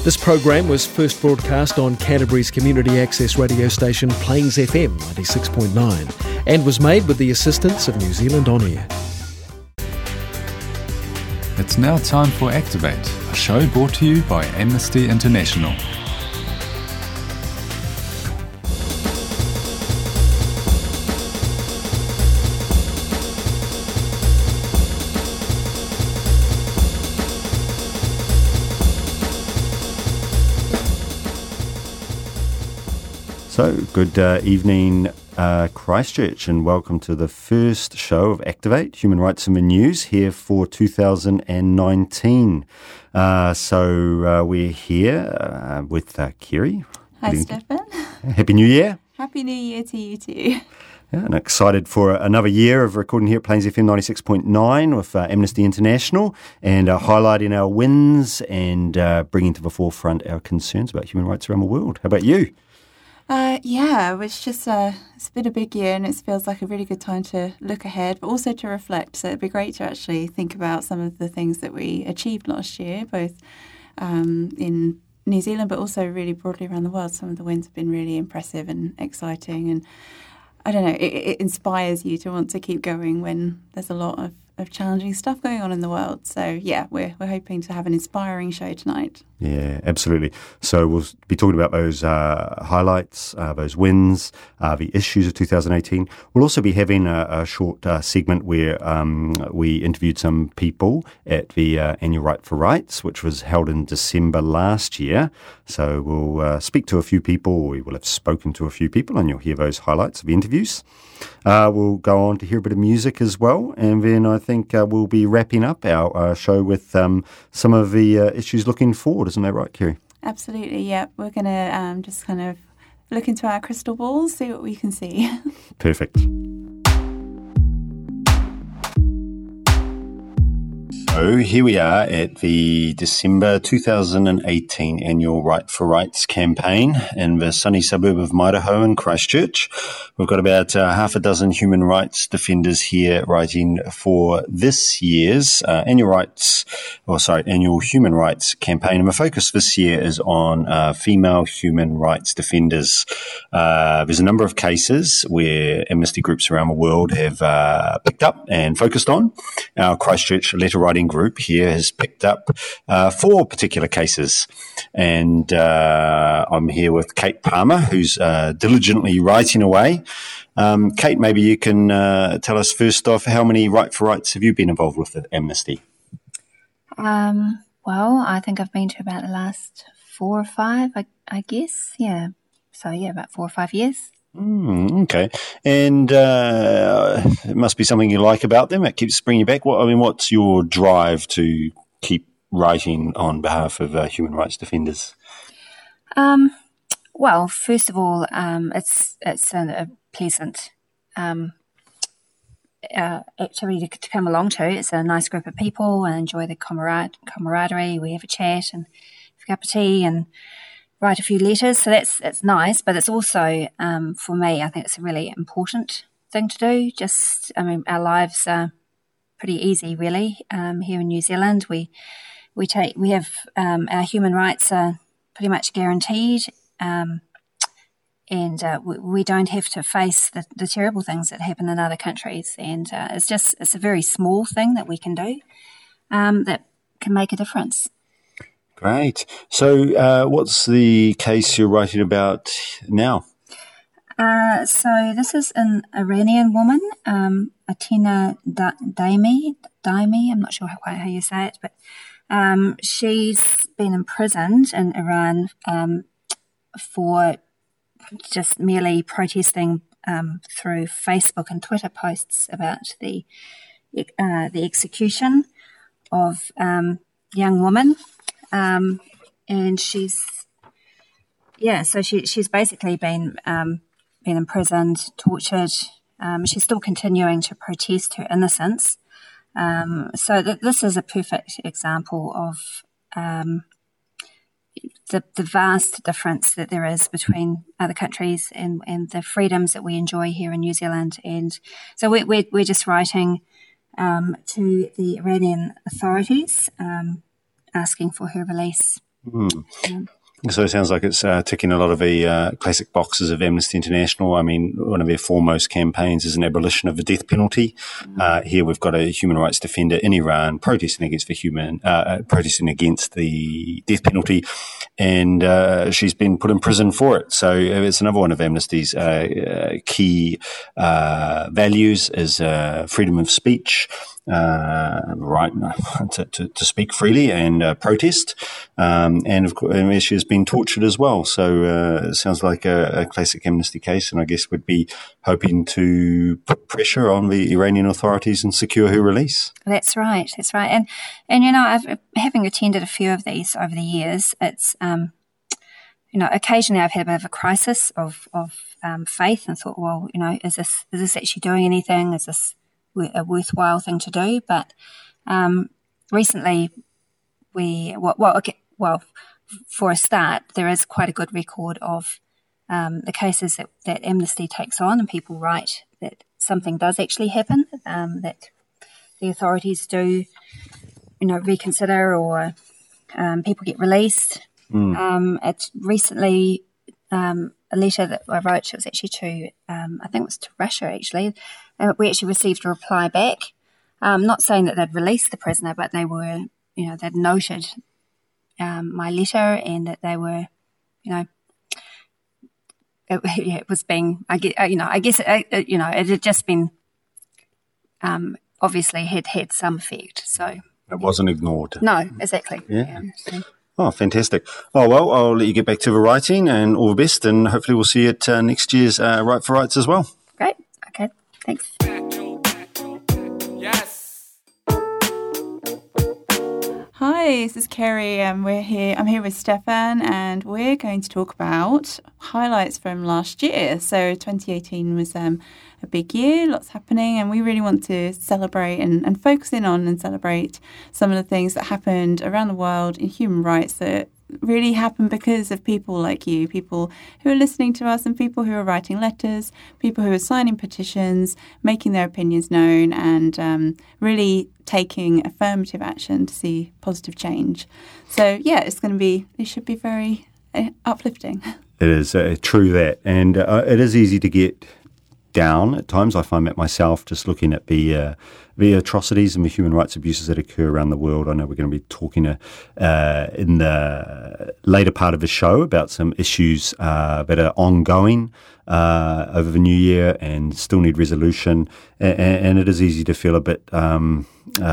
This program was first broadcast on Canterbury's community access radio station Plains FM 96.9 and was made with the assistance of New Zealand On Air. It's now time for Activate, a show brought to you by Amnesty International. So, good evening, Christchurch, and welcome to the first show of Activate, Human Rights in the News, here for 2019. We're here with Kiri. Hi, Stefan. Happy New Year. Happy New Year to you too. Yeah, and excited for another year of recording here at Plains FM 96.9 with Amnesty International and highlighting our wins and bringing to the forefront our concerns about human rights around the world. How about you? It's been a big year and it feels like a really good time to look ahead, but also to reflect. So it'd be great to actually think about some of the things that we achieved last year, both in New Zealand, but also really broadly around the world. Some of the wins have been really impressive and exciting, and I don't know, it inspires you to want to keep going when there's a lot of challenging stuff going on in the world. So yeah, we're hoping to have an inspiring show tonight. Yeah, absolutely. So we'll be talking about those highlights, those wins, the issues of 2018. We'll also be having a short segment where we interviewed some people at the annual Right for Rights, which was held in December last year. So we'll speak to a few people, we will have spoken to a few people, and you'll hear those highlights of the interviews. We'll go on to hear a bit of music as well, and then I think we'll be wrapping up our show with some of the issues looking forward. Isn't that right, Kiri? Absolutely, yeah. We're going to just kind of look into our crystal balls, see what we can see. Perfect. So here we are at the December 2018 annual Right for Rights campaign in the sunny suburb of Mairoho in Christchurch. We've got about half a dozen human rights defenders here writing for this year's annual human rights campaign. And the focus this year is on female human rights defenders. There's a number of cases where amnesty groups around the world have picked up and focused on. Our Christchurch letter writing group here has picked up 4 particular cases, and I'm here with Kate Palmer, who's diligently writing away. Kate, maybe you can tell us first off, how many Right for Rights have you been involved with at Amnesty? Well, I think I've been to about the last 4 or 5, I guess. Yeah. So, yeah, about 4 or 5 years. Okay. And it must be something you like about them. It keeps bringing you back. What's your drive to keep writing on behalf of human rights defenders? Well, first of all, it's a pleasant activity to come along to. It's a nice group of people and enjoy the camaraderie. We have a chat and have a cup of tea and write a few letters, so that's nice, but it's also, for me, I think it's a really important thing to do. Our lives are pretty easy, really. Here in New Zealand, we have our human rights are pretty much guaranteed, and we don't have to face the terrible things that happen in other countries, and it's a very small thing that we can do that can make a difference. Great. So what's the case you're writing about now? So this is an Iranian woman, Atina Daimi, I'm not sure quite how you say it, but she's been imprisoned in Iran for just merely protesting through Facebook and Twitter posts about the execution of young women. And she's basically been imprisoned, tortured. She's still continuing to protest her innocence. This is a perfect example of the vast difference that there is between other countries and the freedoms that we enjoy here in New Zealand. And so we're just writing to the Iranian authorities, asking for her release So it sounds like it's ticking a lot of the classic boxes of Amnesty International. I mean, one of their foremost campaigns is an abolition of the death penalty. Here we've got a human rights defender in Iran protesting against the death penalty, and she's been put in prison for it. So it's another one of Amnesty's key values is freedom of speech. Right to speak freely and protest, and of course she has been tortured as well. So it sounds like a classic Amnesty case, and I guess we'd be hoping to put pressure on the Iranian authorities and secure her release. That's right, and I've having attended a few of these over the years. It's occasionally I've had a bit of a crisis of faith and thought, well, is this actually doing anything? Is this a worthwhile thing to do? But recently for a start, there is quite a good record of the cases that Amnesty takes on, and people write that something does actually happen, that the authorities do reconsider, or people get released. It's recently a letter that I wrote, it was actually to I think it was to Russia actually. We actually received a reply back, not saying that they'd released the prisoner, but they were, they'd noted my letter, and that they were, it was being, I guess it had just been, obviously had some effect. So it wasn't ignored. No, exactly. Yeah. Oh, fantastic. Oh, well, I'll let you get back to the writing, and all the best, and hopefully we'll see you at next year's Write for Rights as well. Great. Okay. Thanks. Yes. Hi, this is Kerry, and I'm here with Stefan, and we're going to talk about highlights from last year. So 2018 was a big year, lots happening, and we really want to celebrate and focus in on and celebrate some of the things that happened around the world in human rights that really happened because of people like you, people who are listening to us, and people who are writing letters, people who are signing petitions, making their opinions known, and really taking affirmative action to see positive change. So yeah, it should be very uplifting. It is true that, and it is easy to get down at times. I find that myself, just looking at the atrocities and the human rights abuses that occur around the world. I know we're going to be talking in the later part of the show about some issues that are ongoing over the new year and still need resolution, and it is easy to feel a bit down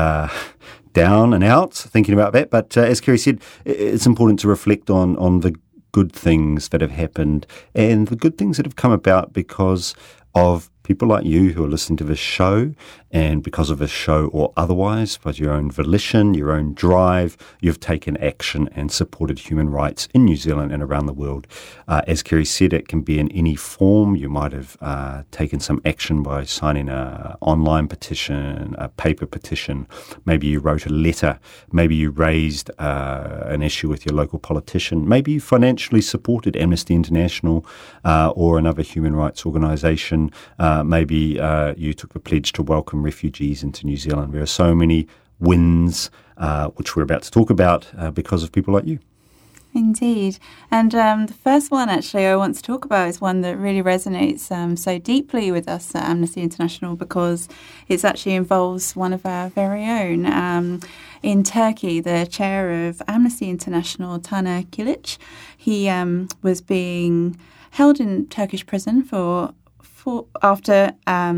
and out thinking about that. But as Kerry said, it's important to reflect on the good things that have happened and the good things that have come about because of people like you who are listening to this show, and because of this show or otherwise, by your own volition, your own drive, you've taken action and supported human rights in New Zealand and around the world. As Kerry said, it can be in any form. You might have taken some action by signing an online petition, a paper petition. Maybe you wrote a letter. Maybe you raised an issue with your local politician. Maybe you financially supported Amnesty International or another human rights organisation. Maybe you took the pledge to welcome refugees into New Zealand. There are so many wins, which we're about to talk about, because of people like you. Indeed. And the first one, actually, I want to talk about is one that really resonates so deeply with us at Amnesty International, because it actually involves one of our very own. In Turkey, the chair of Amnesty International, Tana Kilic, he was being held in Turkish prison after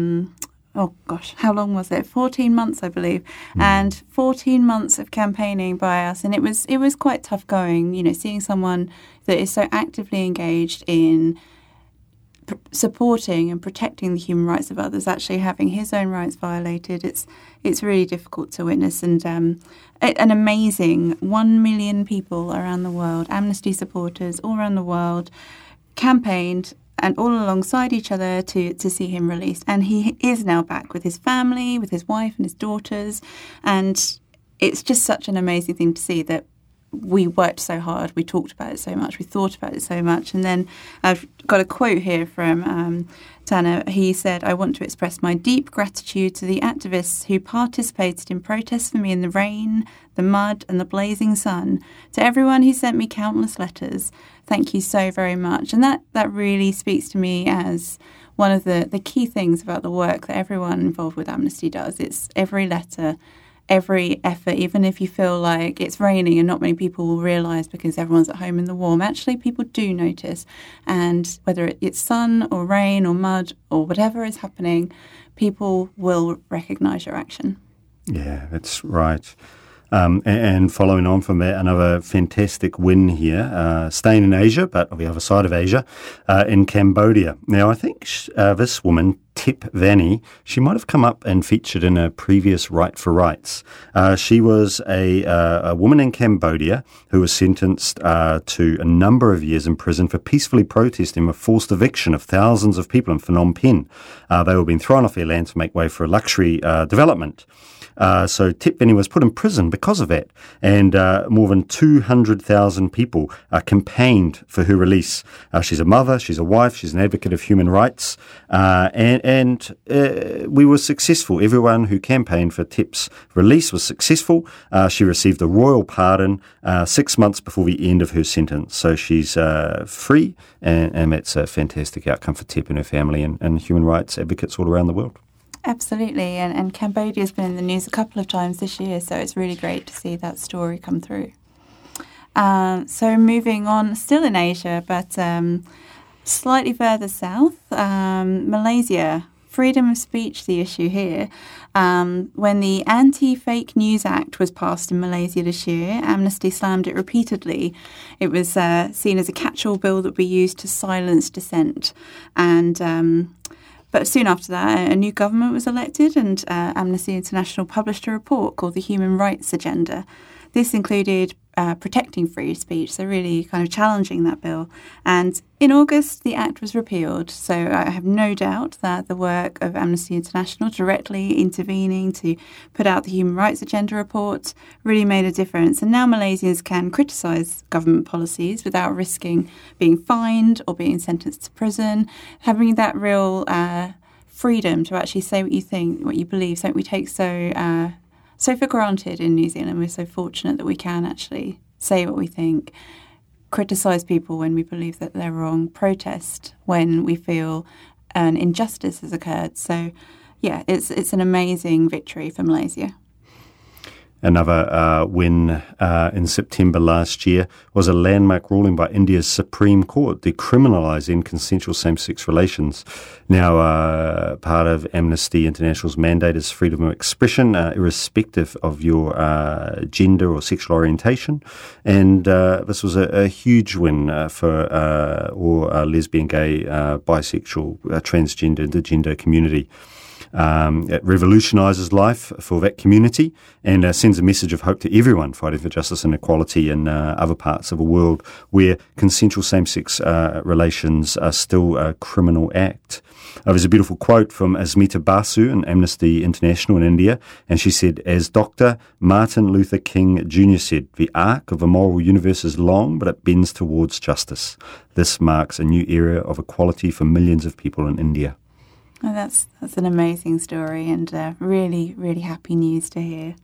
how long was it? 14 months, I believe, and 14 months of campaigning by us, and it was quite tough going. Seeing someone that is so actively engaged in supporting and protecting the human rights of others, actually having his own rights violated. It's really difficult to witness, and an amazing 1 million people around the world, Amnesty supporters all around the world, campaigned and all alongside each other to see him released. And he is now back with his family, with his wife and his daughters. And it's just such an amazing thing to see that we worked so hard, we talked about it so much, we thought about it so much. And then I've got a quote here from Tana. He said, "I want to express my deep gratitude to the activists who participated in protests for me in the rain, the mud and the blazing sun. To everyone who sent me countless letters, thank you so very much." And that really speaks to me as one of the key things about the work that everyone involved with Amnesty does. It's every letter, every effort, even if you feel like it's raining and not many people will realise because everyone's at home in the warm. Actually, people do notice. And whether it's sun or rain or mud or whatever is happening, people will recognise your action. Yeah, that's right. And following on from that, another fantastic win here, staying in Asia, but on the other side of Asia, in Cambodia. Now, I think this woman, Thep Vanny, she might have come up and featured in a previous Right for Rights. She was a woman in Cambodia who was sentenced to a number of years in prison for peacefully protesting a forced eviction of thousands of people in Phnom Penh. They were being thrown off their land to make way for a luxury development. So Thep Vanny was put in prison because of that, and more than 200,000 people campaigned for her release. She's a mother, she's a wife, she's an advocate of human rights, and we were successful. Everyone who campaigned for Thep's release was successful. She received a royal pardon 6 months before the end of her sentence. So she's free, and that's a fantastic outcome for Thep and her family and human rights advocates all around the world. Absolutely, and Cambodia's been in the news a couple of times this year, so it's really great to see that story come through. So moving on, still in Asia, but slightly further south, Malaysia. Freedom of speech, the issue here. When the Anti-Fake News Act was passed in Malaysia this year, Amnesty slammed it repeatedly. It was seen as a catch-all bill that would be used to silence dissent. But soon after that, a new government was elected, and Amnesty International published a report called the Human Rights Agenda. This included protecting free speech, so really kind of challenging that bill. And in August, the act was repealed. So I have no doubt that the work of Amnesty International directly intervening to put out the Human Rights Agenda report really made a difference. And now Malaysians can criticise government policies without risking being fined or being sentenced to prison, having that real freedom to actually say what you think, what you believe, something we take so for granted in New Zealand. We're so fortunate that we can actually say what we think, criticise people when we believe that they're wrong, protest when we feel an injustice has occurred. So, yeah, it's an amazing victory for Malaysia. Another win in September last year was a landmark ruling by India's Supreme Court decriminalising consensual same-sex relations. Now, part of Amnesty International's mandate is freedom of expression, irrespective of your gender or sexual orientation. And this was a huge win for all lesbian, gay, bisexual, transgender, intergender community. It revolutionises life for that community and sends a message of hope to everyone fighting for justice and equality in other parts of the world where consensual same-sex relations are still a criminal act. There's a beautiful quote from Asmita Basu in Amnesty International in India, and she said, "As Dr. Martin Luther King Jr. said, the arc of the moral universe is long, but it bends towards justice. This marks a new era of equality for millions of people in India." Oh, that's an amazing story and really, really happy news to hear.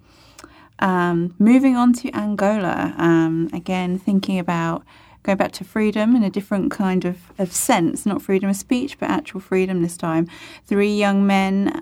Moving on to Angola, again, thinking about going back to freedom in a different kind of sense, not freedom of speech, but actual freedom this time. 3 young men,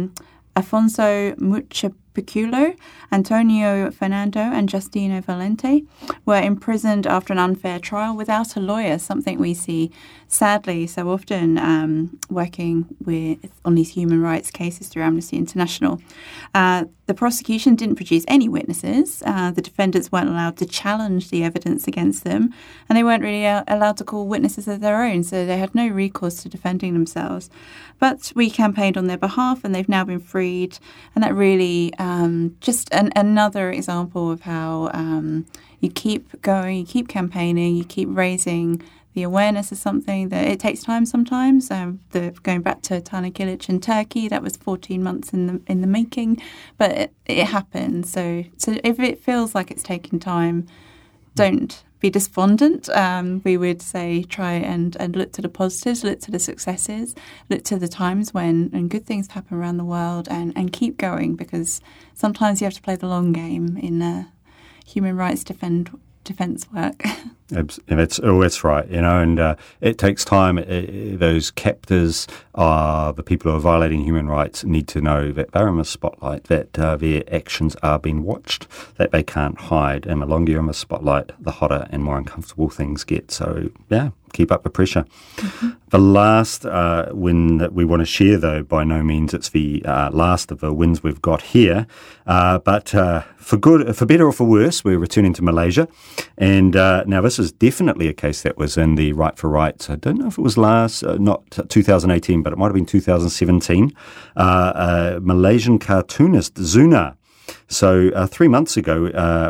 Afonso Muchapiculo, Antonio Fernando and Justino Valente, were imprisoned after an unfair trial without a lawyer, something we see sadly so often working on these human rights cases through Amnesty International. The prosecution didn't produce any witnesses. The defendants weren't allowed to challenge the evidence against them, and they weren't really allowed to call witnesses of their own, so they had no recourse to defending themselves. But we campaigned on their behalf, and they've now been freed, and that really just another example of how you keep going, you keep campaigning, you keep raising the awareness of something that it takes time sometimes. Going back to Tana Kilic in Turkey, that was 14 months in the making, but it happened. So if it feels like it's taking time, don't be despondent. We would say try and look to the positives, look to the successes, look to the times when good things happen around the world, and keep going, because sometimes you have to play the long game in human rights defence work. That's right, and it takes time. Those captors, the people who are violating human rights, need to know that they're in the spotlight, that their actions are being watched, that they can't hide. And the longer you're in the spotlight, the hotter and more uncomfortable things get. So, yeah, keep up the pressure. Mm-hmm. The last win that we want to share, though, by no means it's the last of the wins we've got here. But for better or for worse, we're returning to Malaysia. And now this is definitely a case that was in the Right for Rights. I don't know if it was not 2018, but it might have been 2017. Malaysian cartoonist Zuna. So 3 months ago,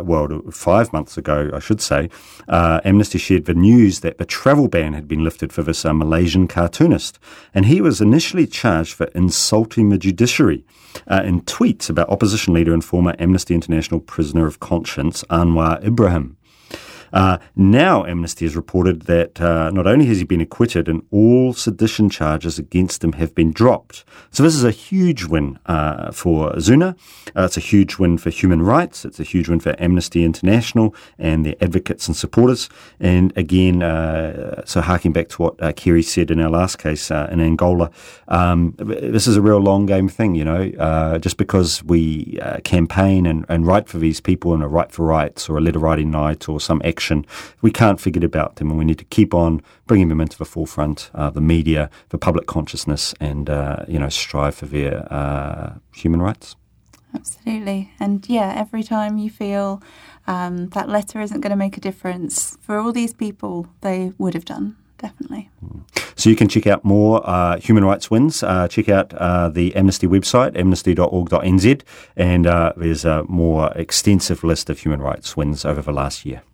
5 months ago, I should say, Amnesty shared the news that the travel ban had been lifted for this Malaysian cartoonist. And he was initially charged for insulting the judiciary in tweets about opposition leader and former Amnesty International prisoner of conscience, Anwar Ibrahim. Now Amnesty has reported that not only has he been acquitted, and all sedition charges against him have been dropped. So this is a huge win for Zuna. It's a huge win for human rights. It's a huge win for Amnesty International and their advocates and supporters. And again, so harking back to what Kerry said in our last case in Angola, this is a real long game thing, just because we campaign and write for these people in a Right for Rights or a letter writing night or some action, we can't forget about them, and we need to keep on bringing them into the forefront, the media, the public consciousness, and strive for their human rights. Absolutely. And every time you feel that letter isn't going to make a difference for all these people, they would have done. Definitely. So you can check out more human rights wins. Check out the Amnesty website, amnesty.org.nz, and there's a more extensive list of human rights wins over the last year.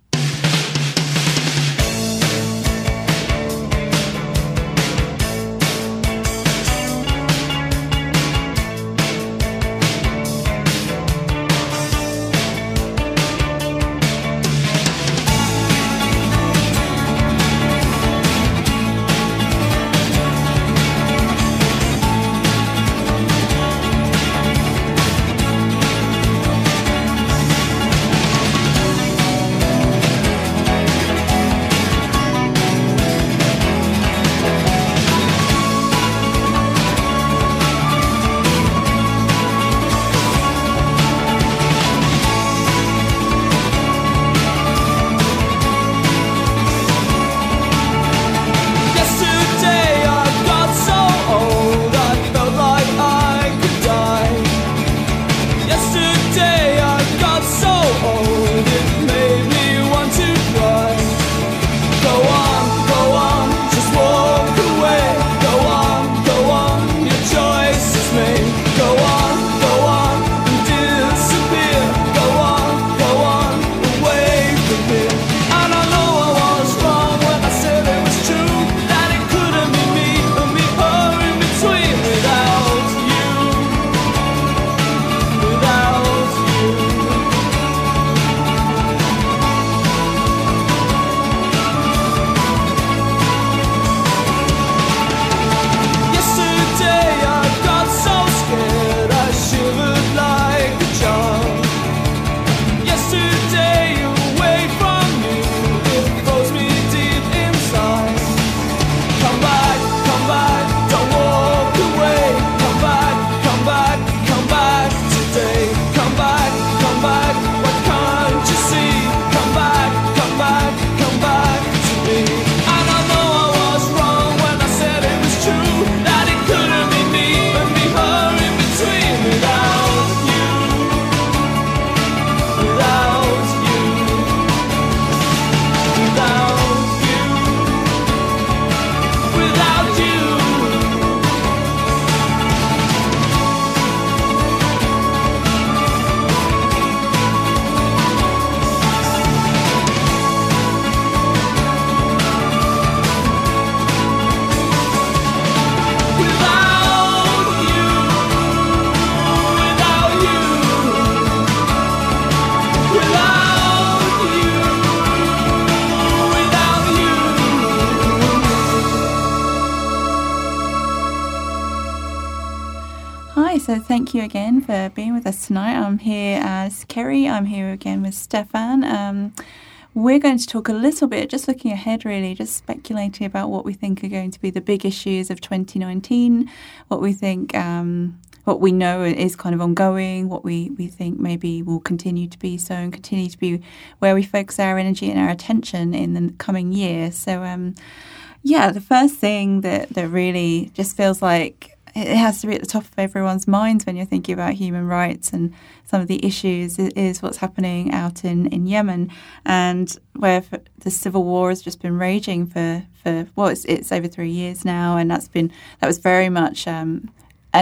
So thank you again for being with us tonight. I'm here as Kerry. I'm here again with Stefan. We're going to talk a little bit, just looking ahead really, just speculating about what we think are going to be the big issues of 2019, what we think, what we know is kind of ongoing, what we think maybe will continue to be so and continue to be where we focus our energy and our attention in the coming year. So, the first thing that really just feels like it has to be at the top of everyone's minds when you're thinking about human rights and some of the issues is what's happening out in Yemen, and where the civil war has just been raging for it's over 3 years now, and that was very much an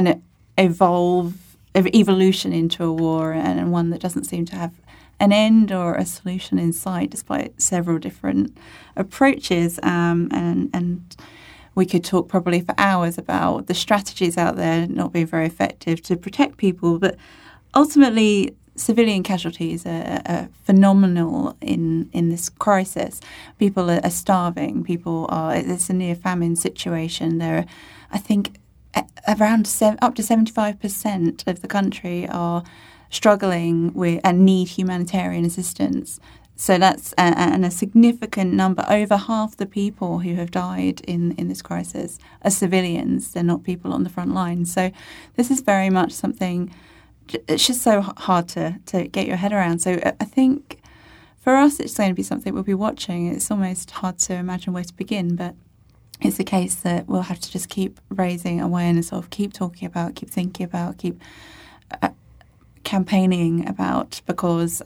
evolution into a war, and one that doesn't seem to have an end or a solution in sight, despite several different approaches, and we could talk probably for hours about the strategies out there not being very effective to protect people. But ultimately, civilian casualties are phenomenal in this crisis. People are starving. It's a near famine situation. There are, I think, around up to 75% of the country are struggling with and need humanitarian assistance. So that's and a significant number, over half the people who have died in this crisis are civilians. They're not people on the front line. So this is very much something, it's just so hard to get your head around. So I think for us it's going to be something we'll be watching. It's almost hard to imagine where to begin, but it's a case that we'll have to just keep raising awareness of, keep talking about, keep thinking about, keep campaigning about, because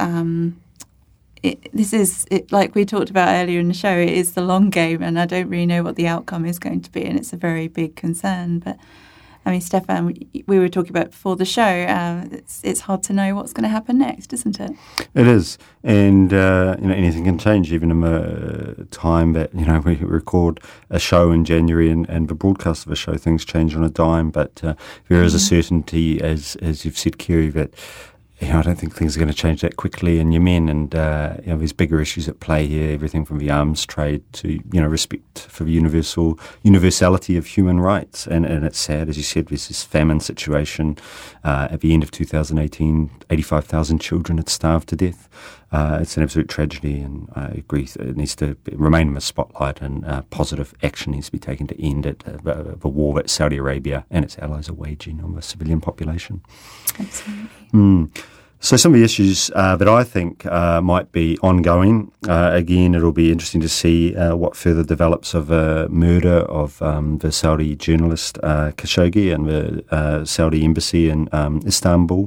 this is like we talked about earlier in the show, it is the long game, and I don't really know what the outcome is going to be, and it's a very big concern. But I mean, Stefan, we were talking about before the show, it's hard to know what's going to happen next, isn't it? It is, and anything can change, even in a time that we record a show in January and the broadcast of a show, things change on a dime. But there is a certainty, as you've said, Kerry, that I don't think things are going to change that quickly in Yemen, and there's bigger issues at play here, everything from the arms trade to respect for the universality of human rights, and it's sad, as you said, there's this famine situation. At the end of 2018, 85,000 children had starved to death. It's an absolute tragedy, and I agree it needs to remain in the spotlight, and positive action needs to be taken to end it, the war that Saudi Arabia and its allies are waging on the civilian population. Absolutely. So some of the issues that I think might be ongoing, again, it'll be interesting to see what further develops of the murder of the Saudi journalist Khashoggi and the Saudi embassy in Istanbul.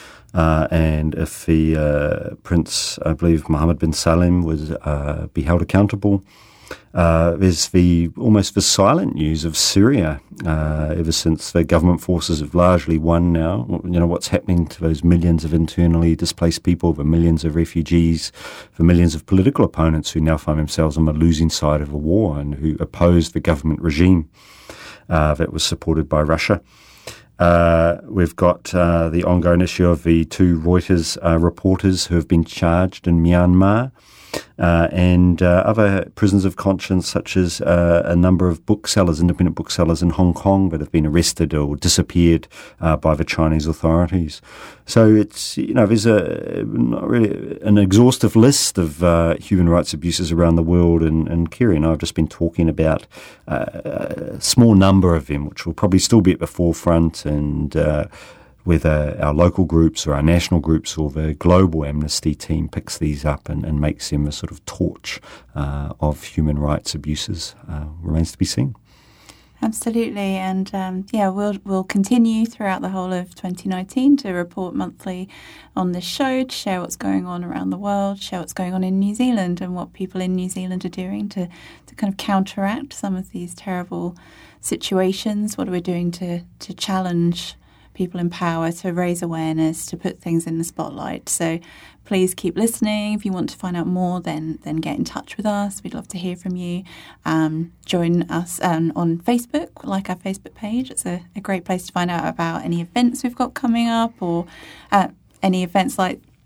And if the Prince, I believe Mohammed bin Salman, was be held accountable. There's almost the silent news of Syria ever since the government forces have largely won now. What's happening to those millions of internally displaced people, the millions of refugees, the millions of political opponents who now find themselves on the losing side of a war and who oppose the government regime that was supported by Russia. We've got the ongoing issue of the two Reuters reporters who have been charged in Myanmar, and other prisons of conscience, such as a number of independent booksellers in Hong Kong that have been arrested or disappeared by the Chinese authorities. So it's, there's not really an exhaustive list of human rights abuses around the world, and Kerry and I have just been talking about a small number of them, which will probably still be at the forefront, and whether our local groups or our national groups or the global Amnesty team picks these up and makes them a sort of torch of human rights abuses remains to be seen. Absolutely, and we'll continue throughout the whole of 2019 to report monthly on this show, to share what's going on around the world, share what's going on in New Zealand and what people in New Zealand are doing to kind of counteract some of these terrible situations. What are we doing to challenge people in power, to raise awareness, to put things in the spotlight? So please keep listening. If you want to find out more, then get in touch with us. We'd love to hear from you. Join us on Facebook, like our Facebook page. It's a great place to find out about any events we've got coming up, or any events like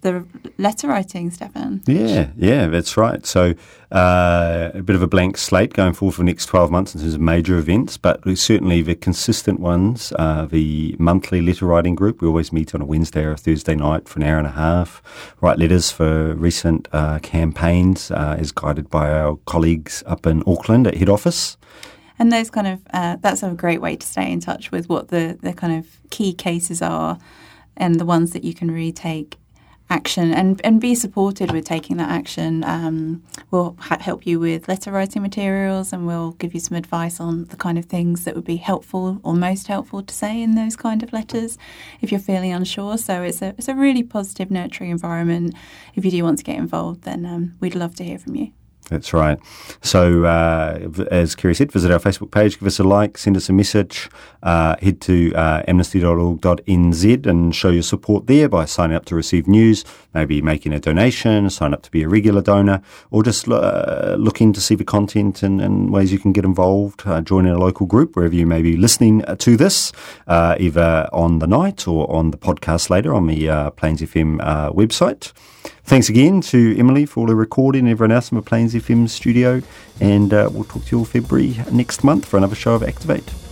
the letter writing, Stefan. Yeah, that's right. So a bit of a blank slate going forward for the next 12 months in terms of major events, but certainly the consistent ones, the monthly letter writing group. We always meet on a Wednesday or a Thursday night for an hour and a half, write letters for recent campaigns as guided by our colleagues up in Auckland at head office. And those kind of, that's a great way to stay in touch with what the kind of key cases are and the ones that you can really take action and be supported with taking that action. We'll help you with letter writing materials, and we'll give you some advice on the kind of things that would be helpful or most helpful to say in those kind of letters if you're feeling unsure. So it's a really positive, nurturing environment. If you do want to get involved, then we'd love to hear from you. That's right. So, as Kerry said, visit our Facebook page, give us a like, send us a message, head to amnesty.org.nz and show your support there by signing up to receive news, maybe making a donation, sign up to be a regular donor, or just looking to see the content and ways you can get involved, join a local group wherever you may be listening to this, either on the night or on the podcast later on the Plains FM website. Thanks again to Emily for all the recording and everyone else in the Plains FM studio, and we'll talk to you all February next month for another show of Activate.